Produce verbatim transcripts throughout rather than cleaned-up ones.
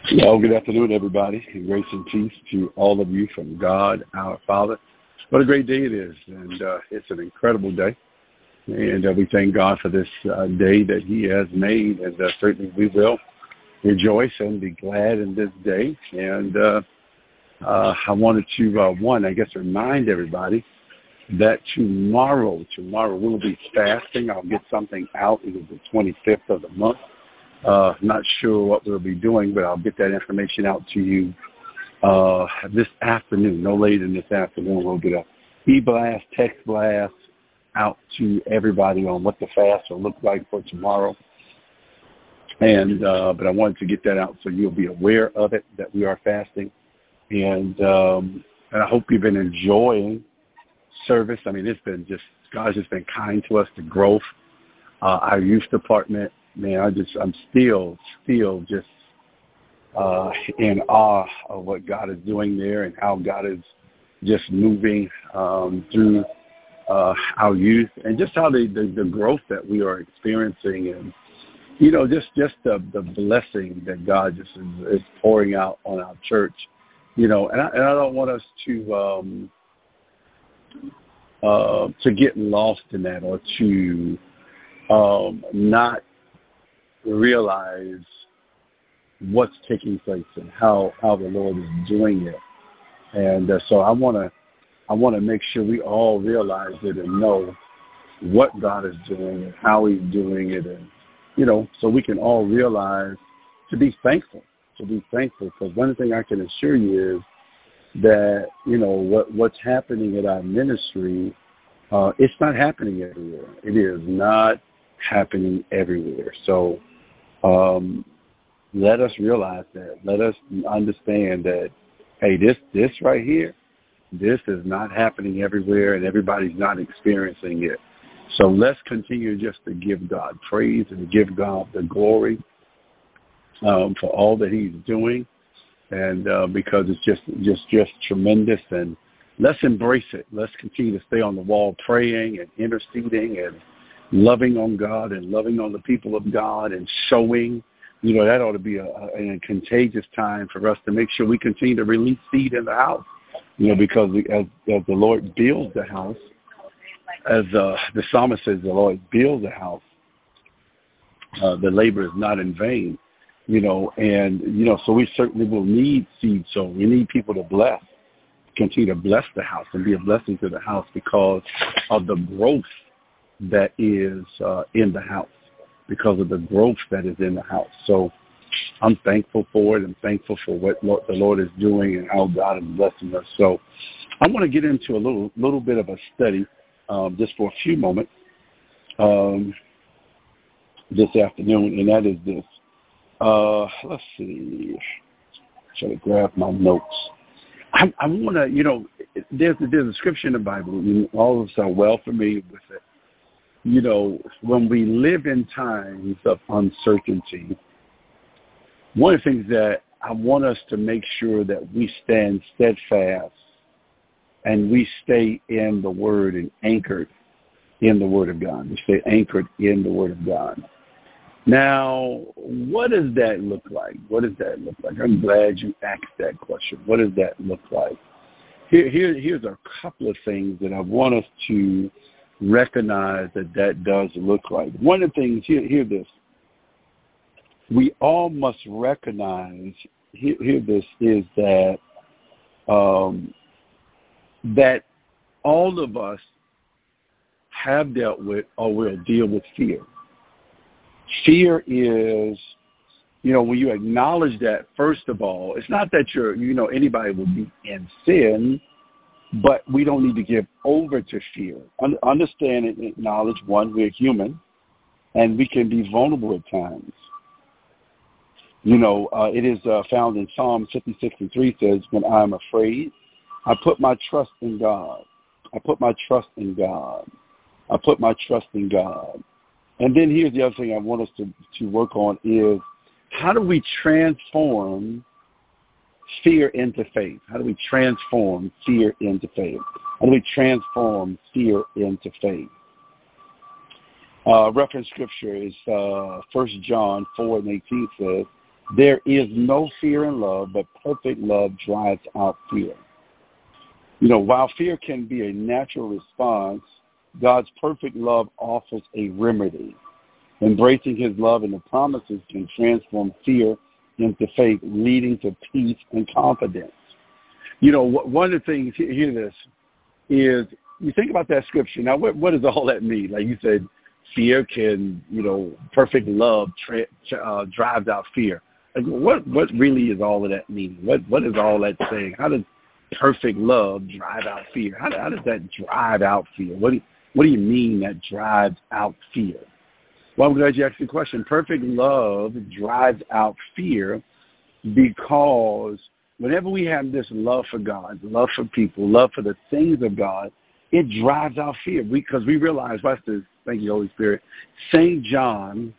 Well, good afternoon, everybody, and grace and peace to all of you from God, our Father. What a great day it is, and uh, it's an incredible day, and uh, we thank God for this uh, day that He has made, and uh, certainly we will rejoice and be glad in this day. And uh, uh, I wanted to, uh, one, I guess, remind everybody that tomorrow, tomorrow we'll be fasting. I'll get something out. It is the twenty-fifth of the month. Uh, not sure what we'll be doing, but I'll get that information out to you uh, this afternoon. No later than this afternoon, we'll get a e-blast, text blast out to everybody on what the fast will look like for tomorrow. And uh, but I wanted to get that out so you'll be aware of it, that we are fasting. And um, and I hope you've been enjoying service. I mean, it's been just, God's just been kind to us, the growth. Uh, our youth department, man, I just, I'm still, still just uh, in awe of what God is doing there and how God is just moving um, through uh, our youth, and just how the, the, the growth that we are experiencing, and, you know, just, just the, the blessing that God just is, is pouring out on our church, you know, and I, and I don't want us to, um, uh, to get lost in that, or to um, not realize what's taking place and how, how the Lord is doing it. And uh, so I want to I want to make sure we all realize it and know what God is doing and how He's doing it, and, you know, so we can all realize to be thankful, to be thankful. Because one thing I can assure you is that, you know, what what's happening at our ministry, uh, it's not happening everywhere. It is not happening everywhere. So um, let us realize that. Let us understand that, hey, this this right here, this is not happening everywhere, and everybody's not experiencing it. So let's continue just to give God praise and give God the glory um, for all that He's doing, and uh, because it's just just just tremendous. And let's embrace it. Let's continue to stay on the wall praying and interceding and loving on God and loving on the people of God and showing. You know, that ought to be a, a, a contagious time for us to make sure we continue to release seed in the house. You know, because we, as, as the Lord builds the house, as uh, the psalmist says, the Lord builds the house, uh, the labor is not in vain. You know, and, you know, so we certainly will need seed sown. We need people to bless, continue to bless the house and be a blessing to the house because of the growth that is uh, in the house, because of the growth that is in the house. So I'm thankful for it. I'm thankful for what Lord, the Lord is doing and how God is blessing us. So I want to get into a little little bit of a study um, just for a few moments um, this afternoon, and that is this. Uh, let's see. Try to grab my notes. I, I want to, you know, there's, there's a scripture in the Bible, and all of us are well familiar with it. You know, when we live in times of uncertainty, one of the things that I want us to make sure that we stand steadfast and we stay in the Word and anchored in the Word of God. We stay anchored in the Word of God. Now, what does that look like? What does that look like? I'm glad you asked that question. What does that look like? Here, here, here's a couple of things that I want us to recognize that that does look like. One of the things, hear, hear this, we all must recognize, hear, hear this, is that um, that all of us have dealt with or will deal with fear. Fear is, you know, when you acknowledge that, first of all, it's not that you're, you know, anybody will be in sin, but we don't need to give over to fear. Understand and acknowledge, one, we're human, and we can be vulnerable at times. You know, uh, it is uh, found in Psalm fifty-six and three says, when I'm afraid, I put my trust in God. I put my trust in God. I put my trust in God. And then here's the other thing I want us to, to work on is, how do we transform fear into faith? How do we transform fear into faith? How do we transform fear into faith? Uh, reference scripture is uh, First John four and eighteen says, There is no fear in love, but perfect love drives out fear. You know, while fear can be a natural response, God's perfect love offers a remedy. Embracing his love and the promises can transform fear into faith, leading to peace and confidence. You know, one of the things, hear this, is you think about that scripture. Now, what, what does all that mean? Like you said, fear can, you know, perfect love tra- uh, drives out fear. Like, what what really is all of that meaning? What What is all that saying? How does perfect love drive out fear? How, how does that drive out fear? What do, what do you mean that drives out fear? Well, I'm glad you asked the question. Perfect love drives out fear because whenever we have this love for God, love for people, love for the things of God, it drives out fear because we realize, watch this, thank you, Holy Spirit, Saint John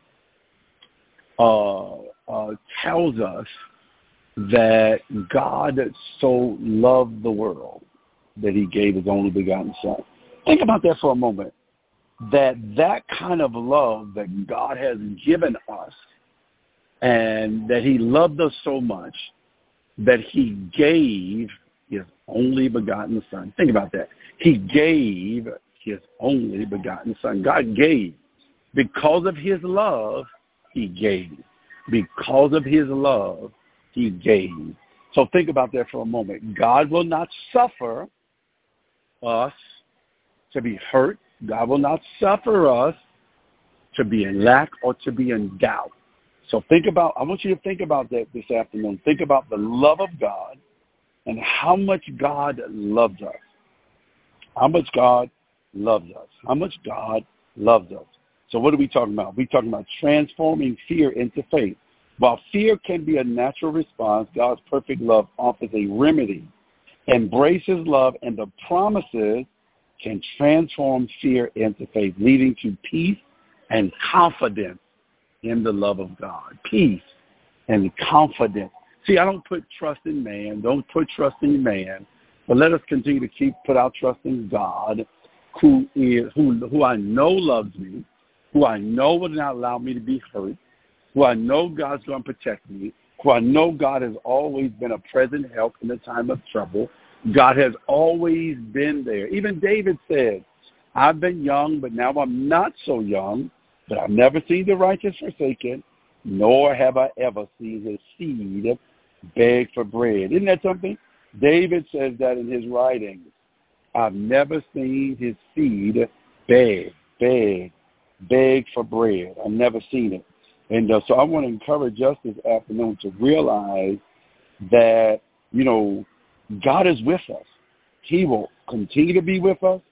uh, uh, tells us that God so loved the world that he gave his only begotten son. Think about that for a moment. That that kind of love that God has given us, and that he loved us so much that he gave his only begotten son. Think about that. He gave his only begotten son. God gave. Because of his love, he gave. Because of his love, he gave. So think about that for a moment. God will not suffer us to be hurt. God will not suffer us to be in lack or to be in doubt. So think about, I want you to think about that this afternoon. Think about the love of God and how much God loves us. How much God loves us. How much God loves us. So what are we talking about? We're talking about transforming fear into faith. While fear can be a natural response, God's perfect love offers a remedy. Embrace his love and the promises can transform fear into faith, leading to peace and confidence in the love of God. Peace and confidence. See, I don't put trust in man. Don't put trust in man. But let us continue to keep put our trust in God, who is who who I know loves me, who I know will not allow me to be hurt, who I know God's going to protect me, who I know God has always been a present help in the time of trouble. God has always been there. Even David said, I've been young, but now I'm not so young, but I've never seen the righteous forsaken, nor have I ever seen his seed beg for bread. Isn't that something? David says that in his writings. I've never seen his seed beg, beg, beg for bread. I've never seen it. And uh, so I want to encourage us this afternoon to realize that, you know, God is with us. He will continue to be with us.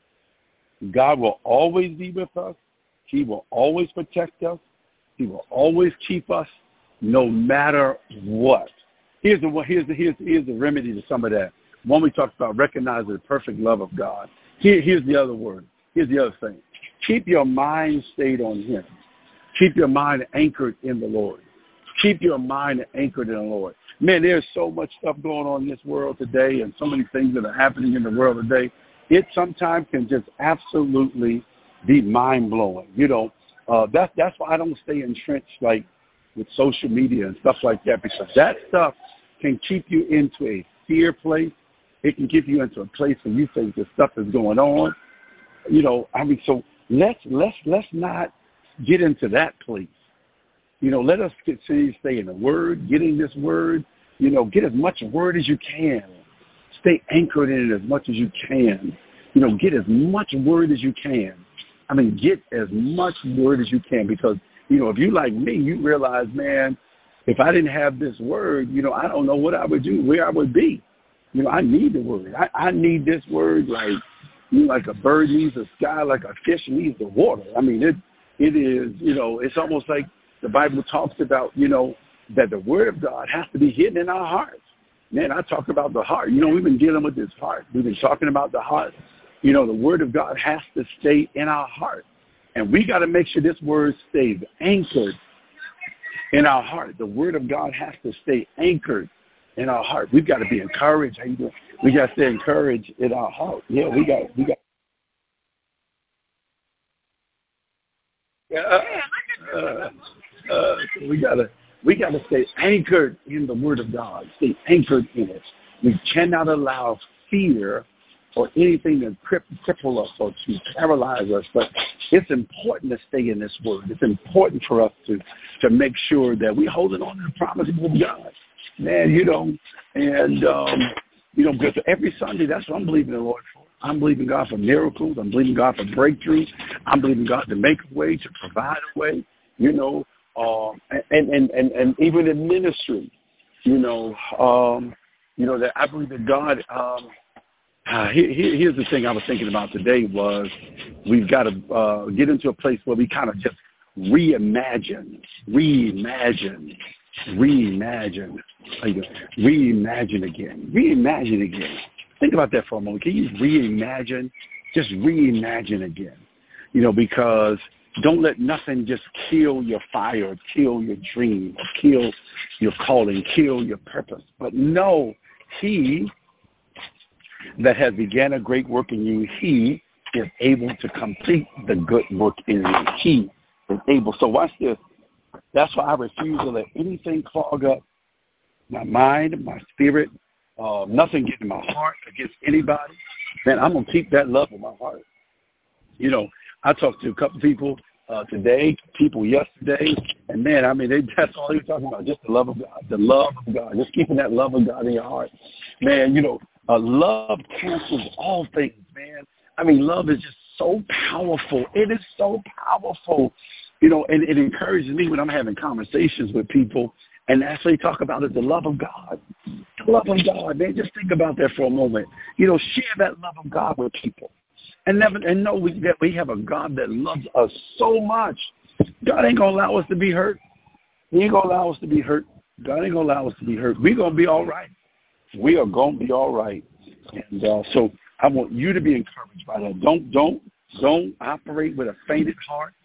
God will always be with us. He will always protect us. He will always keep us no matter what. Here's the, here's the, here's, here's the remedy to some of that. One, we talked about recognizing the perfect love of God. Here, here's the other word. Here's the other thing. Keep your mind stayed on him. Keep your mind anchored in the Lord. Keep your mind anchored in the Lord. Man, there's so much stuff going on in this world today and so many things that are happening in the world today. It sometimes can just absolutely be mind-blowing. You know, uh, that, that's why I don't stay entrenched like with social media and stuff like that, because that stuff can keep you into a fear place. It can get you into a place where you think the stuff is going on. You know, I mean, so let's let's let's not get into that place. You know, let us continue to stay in the Word, get in this Word. You know, get as much Word as you can. Stay anchored in it as much as you can. You know, get as much Word as you can. I mean, get as much Word as you can, because, you know, if you like me, you realize, man, if I didn't have this Word, you know, I don't know what I would do, where I would be. You know, I need the Word. I, I need this Word like, you know, like a bird needs the sky, like a fish needs the water. I mean, it it is, you know, it's almost like the Bible talks about, you know, that the Word of God has to be hidden in our hearts. Man, I talk about the heart. You know, we've been dealing with this heart. We've been talking about the heart. You know, the Word of God has to stay in our heart. And we got to make sure this Word stays anchored in our heart. The Word of God has to stay anchored in our heart. We've got to be encouraged. How you doing? We got to stay encouraged in our heart. Yeah, we got, we got. Yeah, uh, uh, uh, we got to, We got to stay anchored in the Word of God, stay anchored in it. We cannot allow fear or anything to cripple us or to paralyze us, but it's important to stay in this Word. It's important for us to, to make sure that we're holding on to the promises of God. Man, you know, and, um, you know, because every Sunday, that's what I'm believing the Lord for. I'm believing God for miracles. I'm believing God for breakthrough. I'm believing God to make a way, to provide a way, you know, um, and, and, and, and even in ministry, you know, um, you know, that I believe that God, um, uh, here, here's the thing I was thinking about today was we've got to uh, get into a place where we kind of just reimagine, reimagine, reimagine, reimagine again, reimagine again. Think about that for a moment. Can you reimagine? Just reimagine again. You know, because don't let nothing just kill your fire, kill your dream, or kill your calling, kill your purpose. But know he that has began a great work in you, he is able to complete the good work in you. He is able. So watch this. That's why I refuse to let anything clog up my mind, my spirit, uh, nothing get in my heart against anybody. Man, I'm going to keep that love in my heart. You know, I talked to a couple people uh, today, people yesterday, and man, I mean, they, that's all they were talking about, just the love of God, the love of God, just keeping that love of God in your heart. Man, you know, uh, love cancels all things, man. I mean, love is just so powerful. It is so powerful. You know, and it encourages me when I'm having conversations with people and actually talk about it, the love of God. The love of God, man. Just think about that for a moment. You know, share that love of God with people. And never and know we, that we have a God that loves us so much. God ain't going to allow us to be hurt. He ain't going to allow us to be hurt. God ain't going to allow us to be hurt. We're going to be all right. We are going to be all right. And uh, so I want you to be encouraged by that. Don't, don't, don't operate with a fainted heart.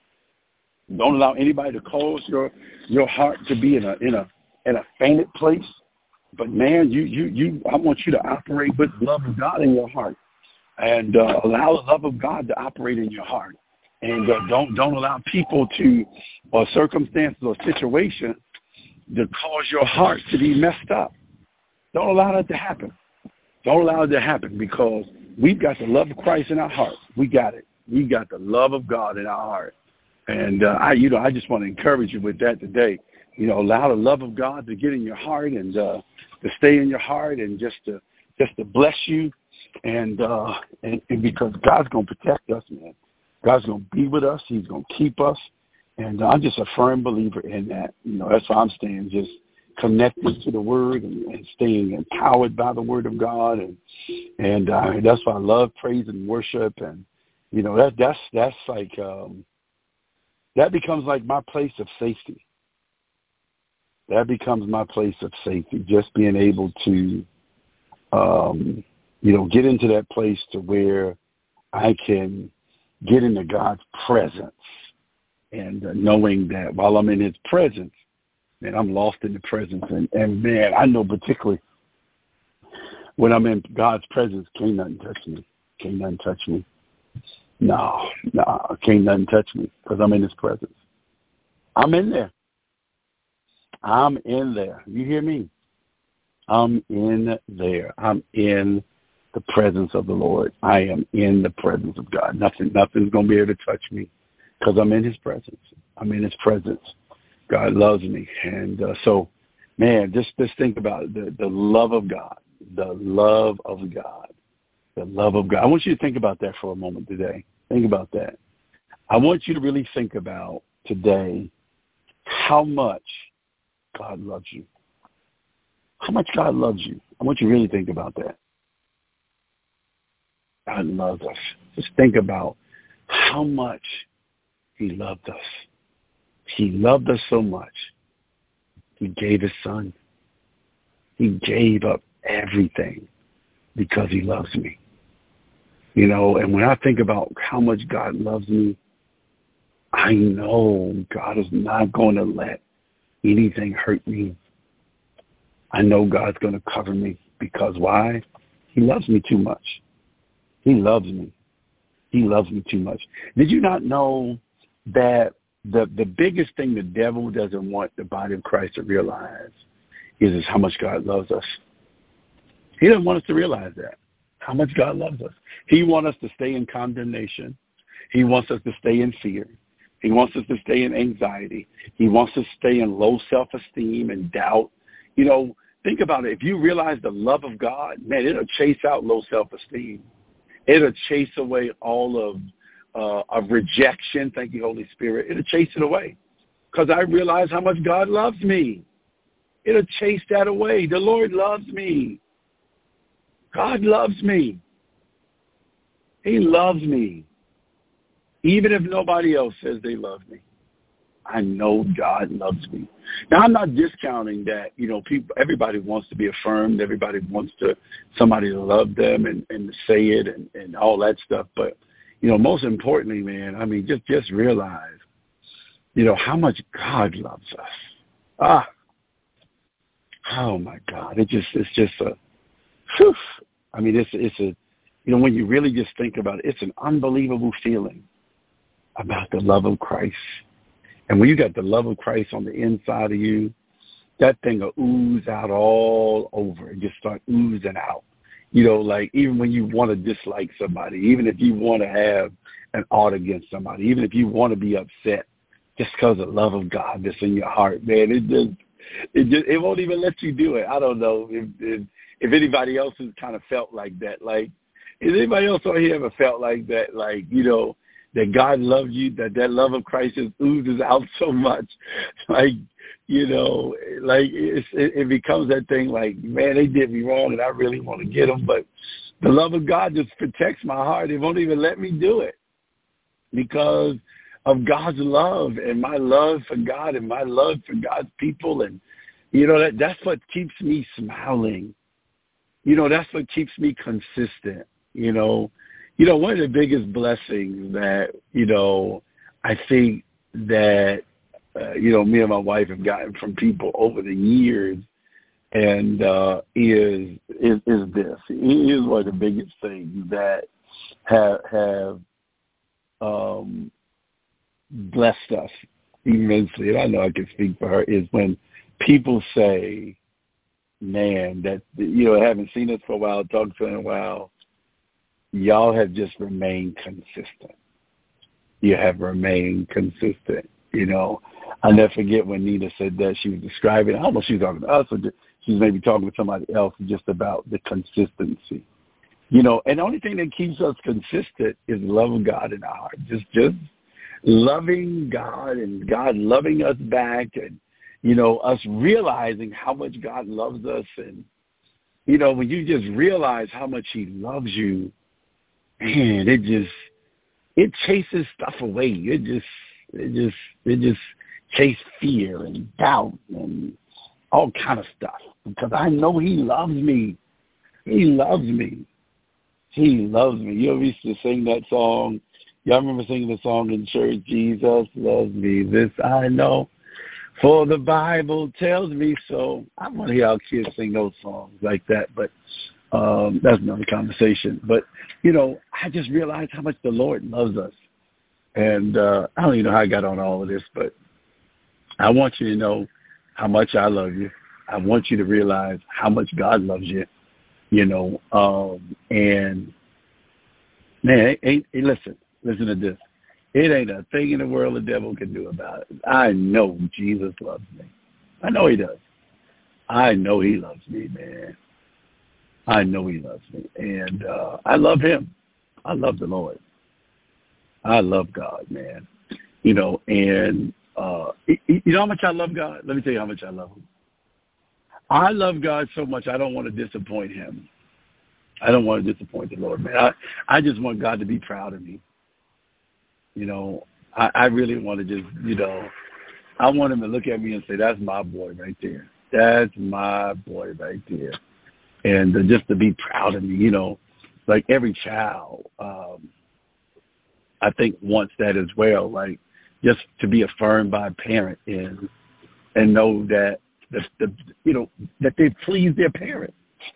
Don't allow anybody to cause your your heart to be in a in a in a fainted place. But man, you you you I want you to operate with the love of God in your heart, and uh, allow the love of God to operate in your heart. And uh, don't don't allow people to or circumstances or situations to cause your heart to be messed up. Don't allow that to happen. Don't allow it to happen because we've got the love of Christ in our heart. We got it. We got the love of God in our heart. And uh, I, you know, I just want to encourage you with that today. You know, allow the love of God to get in your heart and uh, to stay in your heart, and just to just to bless you, and uh, and, and because God's going to protect us, man. God's going to be with us. He's going to keep us, and uh, I'm just a firm believer in that. You know, that's why I'm staying just connected to the Word and, and staying empowered by the Word of God, and and uh, that's why I love praise and worship, and you know that that's that's like. Um, That becomes like my place of safety. That becomes my place of safety, just being able to, um, you know, get into that place to where I can get into God's presence, and uh, knowing that while I'm in his presence, man, I'm lost in the presence. And, and, man, I know particularly when I'm in God's presence, can't nothing touch me. Can't nothing touch me. No, no, can't nothing touch me because I'm in his presence. I'm in there. I'm in there. You hear me? I'm in there. I'm in the presence of the Lord. I am in the presence of God. Nothing, nothing's going to be able to touch me because I'm in his presence. I'm in his presence. God loves me. And uh, so, man, just, just think about it. The, the love of God, the love of God. The love of God. I want you to think about that for a moment today. Think about that. I want you to really think about today how much God loves you. How much God loves you. I want you to really think about that. God loves us. Just think about how much he loved us. He loved us so much. He gave his son. He gave up everything because he loves me. You know, and when I think about how much God loves me, I know God is not going to let anything hurt me. I know God's going to cover me because why? He loves me too much. He loves me. He loves me too much. Did you not know that the, the biggest thing the devil doesn't want the body of Christ to realize is, is how much God loves us. He doesn't want us to realize that, how much God loves us. He wants us to stay in condemnation. He wants us to stay in fear. He wants us to stay in anxiety. He wants us to stay in low self-esteem and doubt. You know, think about it. If you realize the love of God, man, it'll chase out low self-esteem. It'll chase away all of uh, of rejection. Thank you, Holy Spirit. It'll chase it away because I realize how much God loves me. It'll chase that away. The Lord loves me. God loves me. He loves me. Even if nobody else says they love me, I know God loves me. Now, I'm not discounting that, you know, people, everybody wants to be affirmed. Everybody wants to somebody to love them and, and to say it and, and all that stuff. But, you know, most importantly, man, I mean, just, just realize, you know, how much God loves us. Ah, oh, my God. It just, it's just a, whew. I mean, it's, it's a, you know, when you really just think about it, it's an unbelievable feeling about the love of Christ. And when you got the love of Christ on the inside of you, that thing will ooze out all over and just start oozing out. You know, like even when you want to dislike somebody, even if you want to have an ought against somebody, even if you want to be upset just because of the love of God that's in your heart, man, it just, it just, it won't even let you do it. I don't know if, if, if anybody else has kind of felt like that. Like, has anybody else on here ever felt like that? Like, you know, that God loves you, that that love of Christ just oozes out so much. Like, you know, like it's, it, it becomes that thing like, man, they did me wrong and I really want to get them. But the love of God just protects my heart. It won't even let me do it because of God's love and my love for God and my love for God's people. And, you know, that that's what keeps me smiling. You know, that's what keeps me consistent, you know. You know, one of the biggest blessings that, you know, I think that, uh, you know, me and my wife have gotten from people over the years and uh, is, is is this. It is one of the biggest things that have, have um, blessed us immensely, and I know I can speak for her, is when people say, man, that, you know, haven't seen us for a while, talked to us in a while, y'all have just remained consistent. You have remained consistent. You know, I'll never forget when Nina said that. She was describing, I don't know if she was talking to us or she was maybe talking to somebody else just about the consistency. You know, and the only thing that keeps us consistent is the love of God in our heart. Just, just loving God and God loving us back and, you know, us realizing how much God loves us. And, you know, when you just realize how much he loves you, man, it just, it chases stuff away. It just, it just, it just chases fear and doubt and all kind of stuff. Because I know he loves me. He loves me. He loves me. You ever used to sing that song? Y'all remember singing the song in church? Jesus loves me. This I know, for the Bible tells me so. I want to hear our kids sing those songs like that, but Um, that's another conversation. But, you know, I just realized how much the Lord loves us. And uh, I don't even know how I got on all of this, but I want you to know how much I love you. I want you to realize how much God loves you, you know. Um, and, man, ain't, ain't, listen, listen to this. It ain't a thing in the world the devil can do about it. I know Jesus loves me. I know he does. I know he loves me, man. I know he loves me, and uh, I love him. I love the Lord. I love God, man. You know, and uh, you know how much I love God? Let me tell you how much I love him. I love God so much I don't want to disappoint him. I don't want to disappoint the Lord, man. I, I just want God to be proud of me. You know, I, I really want to just, you know, I want him to look at me and say, that's my boy right there. That's my boy right there. And uh, just to be proud of me, you know, like every child, um, I think wants that as well. Like just to be affirmed by a parent and and know that the, the you know that they please their parent.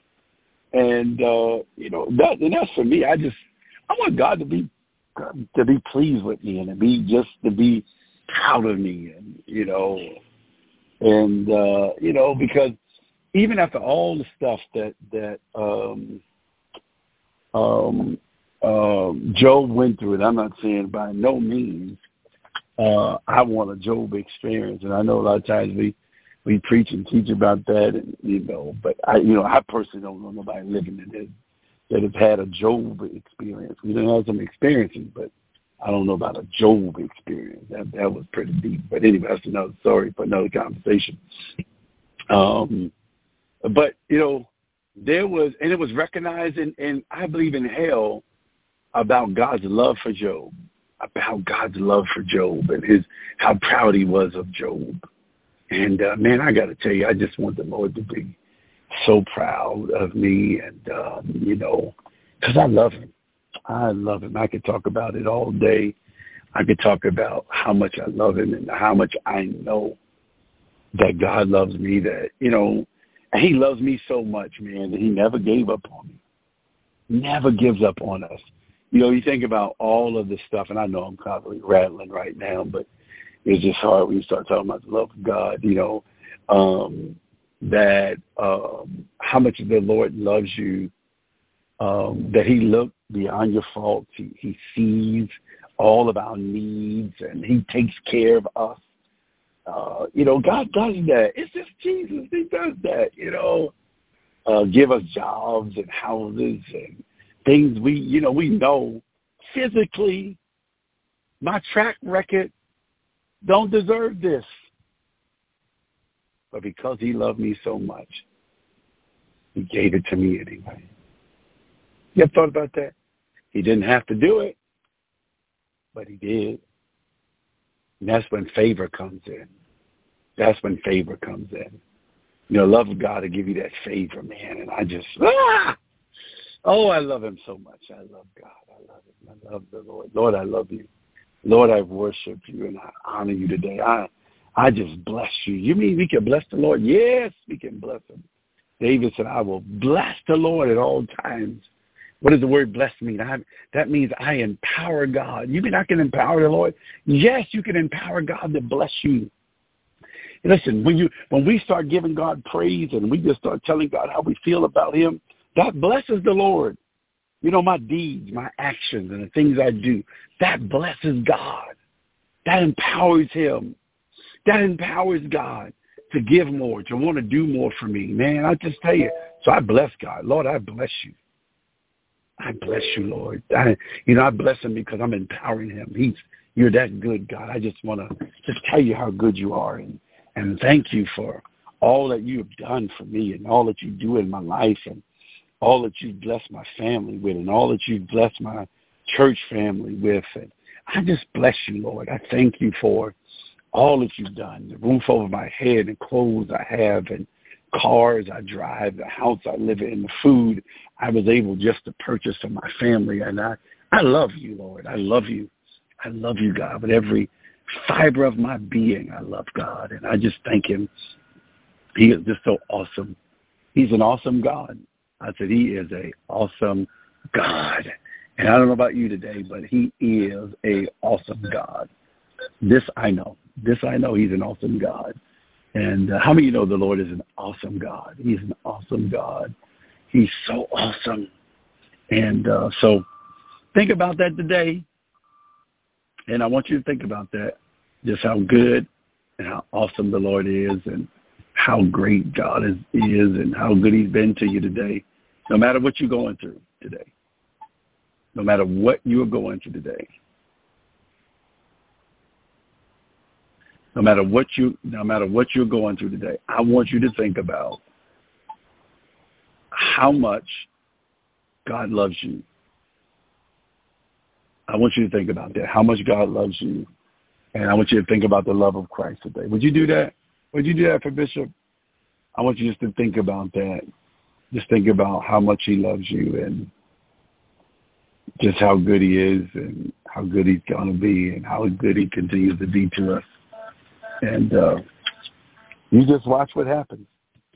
And uh, you know that and that's for me. I just I want God to be to be pleased with me and to be just to be proud of me, and, you know, and, uh, you know, because even after all the stuff that, that, um, um, um, Job went through, and I'm not saying by no means, uh, I want a Job experience. And I know a lot of times we, we preach and teach about that, and, you know, but I, you know, I personally don't know nobody living in it that has had a Job experience. We didn't have some experiences, but I don't know about a Job experience. That that was pretty deep. But anyway, that's another story for another conversation. Um, but, you know, there was, and it was recognized, in, in I believe in hell, about God's love for Job, about God's love for Job and his how proud he was of Job. And, uh, man, I got to tell you, I just want the Lord to be so proud of me, and, um, you know, because I love him. I love him. I could talk about it all day. I could talk about how much I love him and how much I know that God loves me, that, you know, he loves me so much, man, that he never gave up on me. Never gives up on us. You know, you think about all of this stuff, and I know I'm probably rattling right now, but it's just hard when you start talking about the love of God, you know, um, that um, how much the Lord loves you, um, that he looked beyond your faults. He, he sees all of our needs, and he takes care of us. Uh, you know, God does that. It's just Jesus. He does that, you know, uh, give us jobs and houses and things we, you know, we know physically my track record don't deserve this. But because he loved me so much, he gave it to me anyway. You ever thought about that? He didn't have to do it, but he did. And that's when favor comes in. That's when favor comes in. You know, love of God to give you that favor, man. And I just, ah! Oh, I love him so much. I love God. I love him. I love the Lord. Lord, I love you. Lord, I worship you and I honor you today. I I just bless you. You mean we can bless the Lord? Yes, we can bless him. David said, I will bless the Lord at all times. What does the word bless mean? I, that means I empower God. You mean I can empower the Lord? Yes, you can empower God to bless you. Listen, when you when we start giving God praise and we just start telling God how we feel about him, that blesses the Lord. You know, my deeds, my actions, and the things I do, that blesses God. That empowers him. That empowers God to give more, to want to do more for me. Man, I just tell you. So I bless God. Lord, I bless you. I bless you, Lord. I, you know, I bless him because I'm empowering him. He's, you're that good, God. I just want to just tell you how good you are, and, and thank you for all that you have done for me and all that you do in my life, and all that you've blessed my family with, and all that you've blessed my church family with. And I just bless you, Lord. I thank you for all that you've done, the roof over my head, and clothes I have, and cars I drive, the house I live in, the food I was able just to purchase for my family. And I, I love you, Lord. I love you. I love you, God. With every fiber of my being, I love God. And I just thank him. He is just so awesome. He's an awesome God. I said, he is a awesome God. And I don't know about you today, but he is a awesome God. This I know. This I know. He's an awesome God. And uh, how many of you know the Lord is an awesome God? He's an awesome God. He's so awesome. And uh, so think about that today. And I want you to think about that, just how good and how awesome the Lord is, and how great God is, is and how good he's been to you today. No matter what you're going through today. No matter what you're going through today. No matter what you, no matter what you're going through today, I want you to think about how much God loves you. I want you to think about that, how much God loves you. And I want you to think about the love of Christ today. Would you do that? Would you do that for Bishop? I want you just to think about that. Just think about how much he loves you, and just how good he is, and how good he's going to be, and how good he continues to be to us. And uh, you just watch what happens.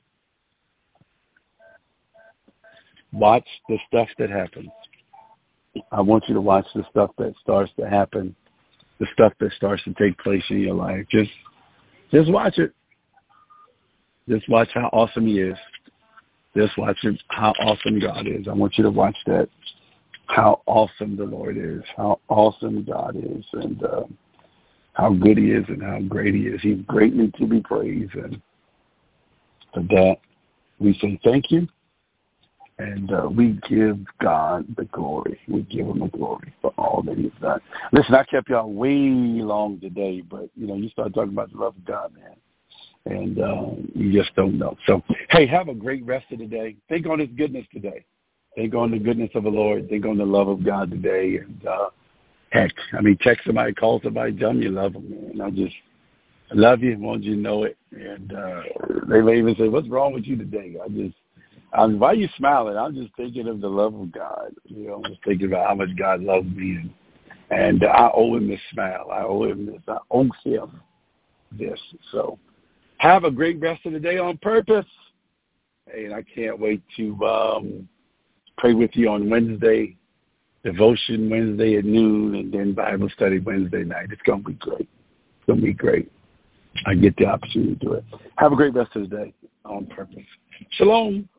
Watch the stuff that happens. I want you to watch the stuff that starts to happen the stuff that starts to take place in your life. Just, just watch it. Just watch how awesome he is. Just watch it, how awesome God is. I want you to watch that. How awesome the Lord is. How awesome God is. And uh, how good he is and how great he is. He's greatly to be praised. And for that, we say thank you. And uh, we give God the glory. We give him the glory for all that he's done. Listen, I kept y'all way long today, but, you know, you start talking about the love of God, man, and uh, you just don't know. So, hey, have a great rest of the day. Think on his goodness today. Think on the goodness of the Lord. Think on the love of God today. And, uh, heck, I mean, text somebody, call somebody, tell them you love them, man. I just I love you. Want you to know it. And uh, they may even say, what's wrong with you today? I just, I'm, why are you smiling? I'm just thinking of the love of God. You know, I'm just thinking about how much God loves me. And, and I owe him this smile. I owe him this. I owe him this. So have a great rest of the day on purpose. And I can't wait to um, pray with you on Wednesday, Devotion Wednesday at noon, and then Bible study Wednesday night. It's going to be great. It's going to be great. I get the opportunity to do it. Have a great rest of the day on purpose. Shalom.